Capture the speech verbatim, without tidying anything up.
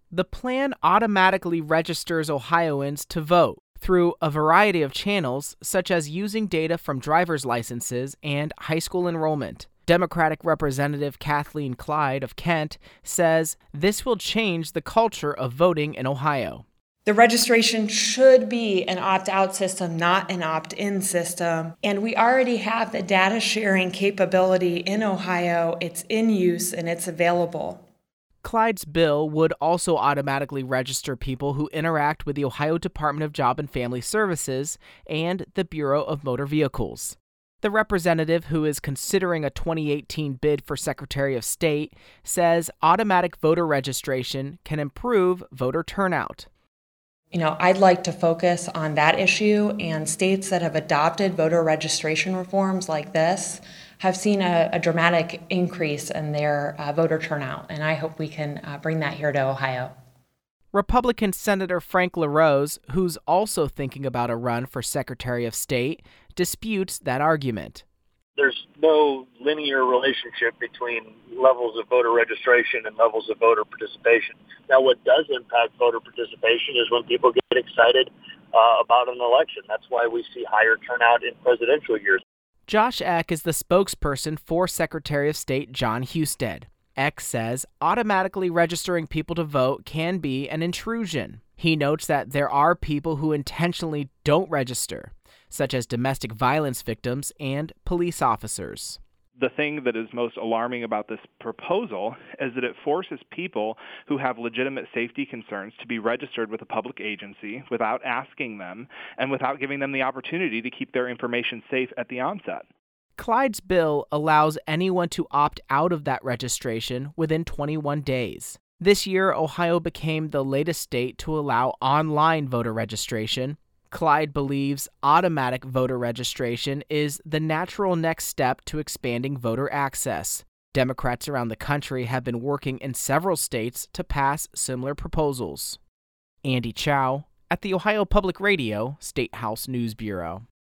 The plan automatically registers Ohioans to vote through a variety of channels, such as using data from driver's licenses and high school enrollment. Democratic Representative Kathleen Clyde of Kent says this will change the culture of voting in Ohio. The registration should be an opt-out system, not an opt-in system. And we already have the data sharing capability in Ohio. It's in use and it's available. Clyde's bill would also automatically register people who interact with the Ohio Department of Job and Family Services and the Bureau of Motor Vehicles. The representative, who is considering a twenty eighteen bid for Secretary of State, says automatic voter registration can improve voter turnout. You know, I'd like to focus on that issue, and states that have adopted voter registration reforms like this have seen a, a dramatic increase in their uh, voter turnout, and I hope we can uh, bring that here to Ohio. Republican Senator Frank LaRose, who's also thinking about a run for Secretary of State, disputes that argument. There's no linear relationship between levels of voter registration and levels of voter participation. Now, what does impact voter participation is when people get excited uh, about an election. That's why we see higher turnout in presidential years. Josh Eck is the spokesperson for Secretary of State Jon Husted. Eck says automatically registering people to vote can be an intrusion. He notes that there are people who intentionally don't register, such as domestic violence victims and police officers. The thing that is most alarming about this proposal is that it forces people who have legitimate safety concerns to be registered with a public agency without asking them and without giving them the opportunity to keep their information safe at the onset. Clyde's bill allows anyone to opt out of that registration within twenty-one days. This year, Ohio became the latest state to allow online voter registration. Clyde believes automatic voter registration is the natural next step to expanding voter access. Democrats around the country have been working in several states to pass similar proposals. Andy Chow at the Ohio Public Radio State House News Bureau.